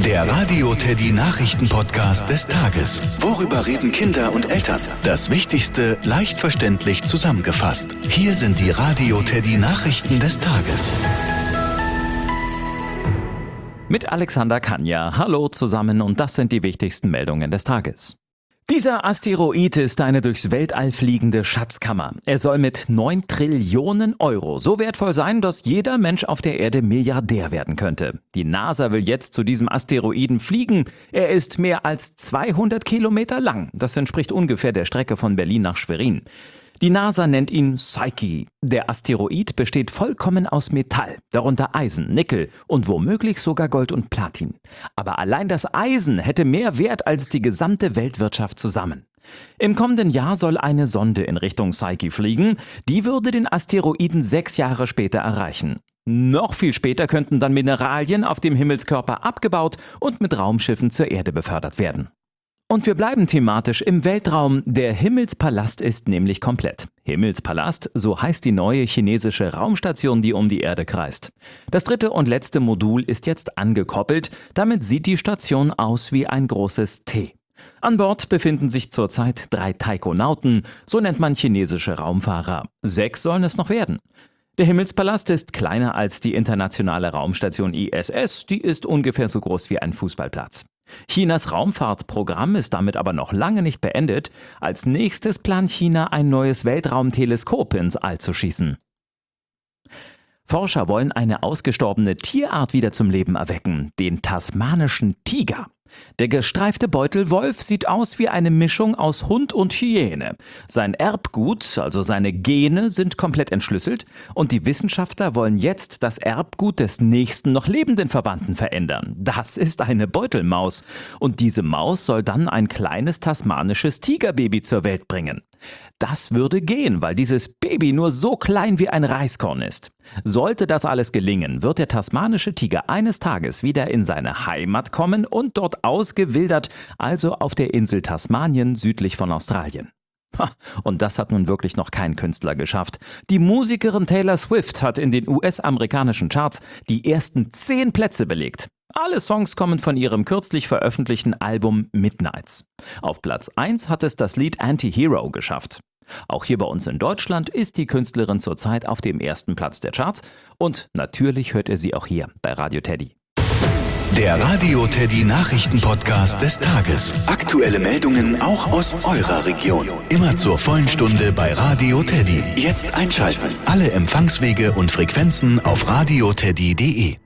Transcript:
Der Radio Teddy Nachrichten-Podcast des Tages. Worüber reden Kinder und Eltern? Das Wichtigste leicht verständlich zusammengefasst. Hier sind die Radio Teddy Nachrichten des Tages. Mit Alexander Kania. Hallo zusammen und das sind die wichtigsten Meldungen des Tages. Dieser Asteroid ist eine durchs Weltall fliegende Schatzkammer. Er soll mit 9 Trillionen Euro so wertvoll sein, dass jeder Mensch auf der Erde Milliardär werden könnte. Die NASA will jetzt zu diesem Asteroiden fliegen. Er ist mehr als 200 Kilometer lang. Das entspricht ungefähr der Strecke von Berlin nach Schwerin. Die NASA nennt ihn Psyche. Der Asteroid besteht vollkommen aus Metall, darunter Eisen, Nickel und womöglich sogar Gold und Platin. Aber allein das Eisen hätte mehr Wert als die gesamte Weltwirtschaft zusammen. Im kommenden Jahr soll eine Sonde in Richtung Psyche fliegen. Die würde den Asteroiden 6 Jahre später erreichen. Noch viel später könnten dann Mineralien auf dem Himmelskörper abgebaut und mit Raumschiffen zur Erde befördert werden. Und wir bleiben thematisch im Weltraum. Der Himmelspalast ist nämlich komplett. Himmelspalast, so heißt die neue chinesische Raumstation, die um die Erde kreist. Das 3. und letzte Modul ist jetzt angekoppelt. Damit sieht die Station aus wie ein großes T. An Bord befinden sich zurzeit 3 Taikonauten, so nennt man chinesische Raumfahrer. 6 sollen es noch werden. Der Himmelspalast ist kleiner als die internationale Raumstation ISS, die ist ungefähr so groß wie ein Fußballplatz. Chinas Raumfahrtprogramm ist damit aber noch lange nicht beendet. Als nächstes plant China, ein neues Weltraumteleskop ins All zu schießen. Forscher wollen eine ausgestorbene Tierart wieder zum Leben erwecken, den tasmanischen Tiger. Der gestreifte Beutelwolf sieht aus wie eine Mischung aus Hund und Hyäne. Sein Erbgut, also seine Gene, sind komplett entschlüsselt und die Wissenschaftler wollen jetzt das Erbgut des nächsten noch lebenden Verwandten verändern. Das ist eine Beutelmaus und diese Maus soll dann ein kleines tasmanisches Tigerbaby zur Welt bringen. Das würde gehen, weil dieses Baby nur so klein wie ein Reiskorn ist. Sollte das alles gelingen, wird der tasmanische Tiger eines Tages wieder in seine Heimat kommen und dort ausgewildert, also auf der Insel Tasmanien südlich von Australien. Und das hat nun wirklich noch kein Künstler geschafft. Die Musikerin Taylor Swift hat in den US-amerikanischen Charts die ersten 10 Plätze belegt. Alle Songs kommen von ihrem kürzlich veröffentlichten Album Midnights. Auf Platz 1 hat es das Lied Anti-Hero geschafft. Auch hier bei uns in Deutschland ist die Künstlerin zurzeit auf dem 1. Platz der Charts und natürlich hört ihr sie auch hier bei Radio Teddy. Der Radio Teddy Nachrichten-Podcast des Tages. Aktuelle Meldungen auch aus eurer Region. Immer zur vollen Stunde bei Radio Teddy. Jetzt einschalten. Alle Empfangswege und Frequenzen auf radioteddy.de.